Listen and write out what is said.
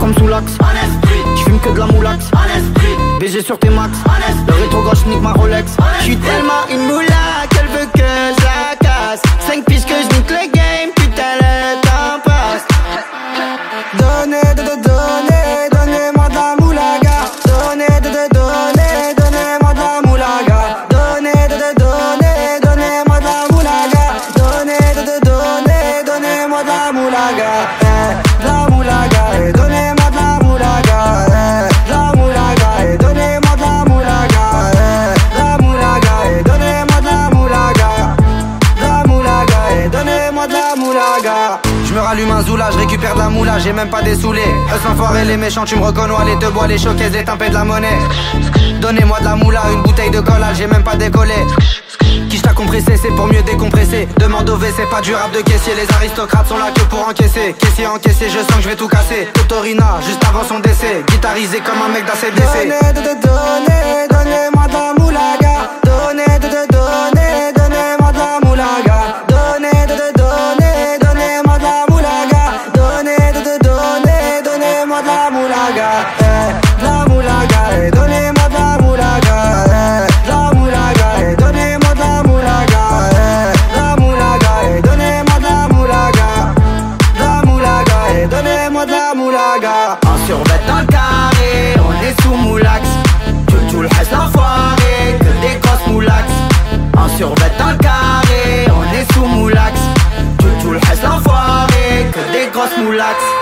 comme sous l'axe. J'fume que de la moulax. BG sur tes max. Le rétro gauche nique ma Rolex. J'suis tellement une moula qu'elle veut que je la casse. 5 piges que je nique le game, putain le temps passe. Donnez-moi de la moulaga. Donnez-moi de la moulaga. Donnez-moi de la moulaga. Donnez-moi de la moulaga. La moulaga, donnez-moi de la moulaga. La moulaga, donnez-moi de la moulaga. La moulaga, donnez-moi de la moulaga. La moulaga, donnez-moi de la moulaga. Je me rallume un zoula, je récupère de la moula, j'ai même pas des saoulés. Eux sans foirer les méchants, tu me reconnais, les deux bois, les choquaises, les timpés de la monnaie. Donnez-moi de la moula, une bouteille de collage, j'ai même pas décollé. Quiche t'a compressé, c'est pour mieux décompresser. Demande au V, c'est pas du rap de caissier. Les aristocrates sont là que pour encaisser. Caissier encaissé, je sens que je vais tout casser. Totorina, juste avant son décès. Guitarisé comme un mec d'ACDC. Donnez-moi de la moulaga. Donnez-moi de la moulaga. Donnez-moi de la moulaga. Donnez-moi de la moulaga. La moulaga, donnez-moi de la moulaga. La moulaga, donnez-moi de la moulaga. La moulaga, donnez-moi de la moulaga. La moulaga, donnez-moi de la moulaga. En survêt dans le carré, on est sous moulax. Tout le reste l'enfoiré, que des grosses moulax. En survêt dans le carré, on est sous moulax. Tout le reste l'enfoiré, que des grosses moulax.